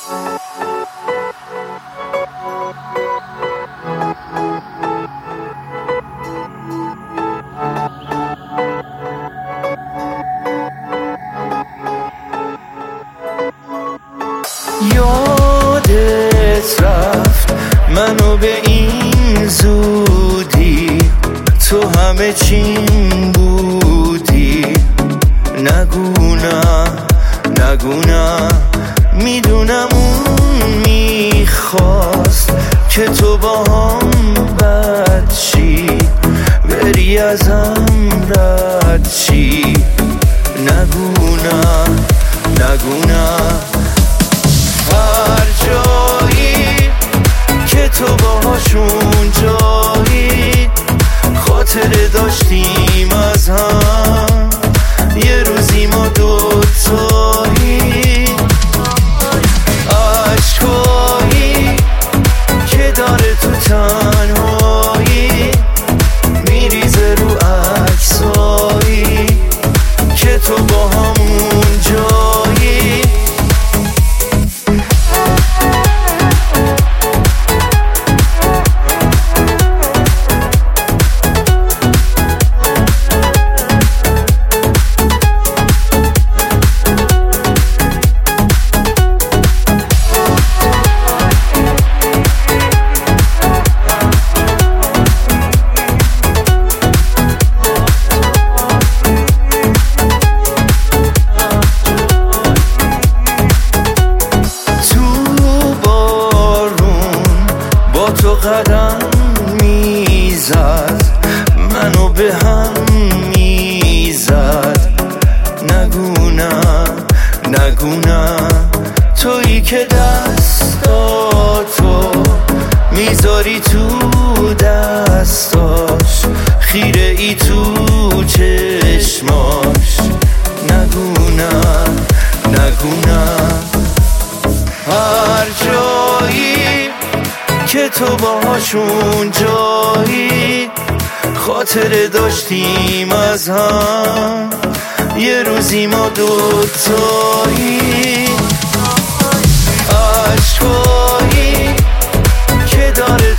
یادت رفت منو به این زودی، تو همه چیم بودی. نگو نه میدونم اون میخواست که تو با هم بد شی، بری ازم رد شی. نگو نه هر جایی که تو باهاشون جایی، خاطره داشتیم از هم، یه روزی ما دوتایی. عشقایی که داره تو تنهایی، میریزه رو عکسایی که تو با همون جایی. تو قدم میزد، منو به هم میزد. نگو نه تویی که دستاتو میذاری تو دستاش، خیره ای تو چشماش. نگو نه هر جایی که تو باهاشون جایی، خاطره داشتیم از هم، یه روزی ما دوتایی. عشقایی که داره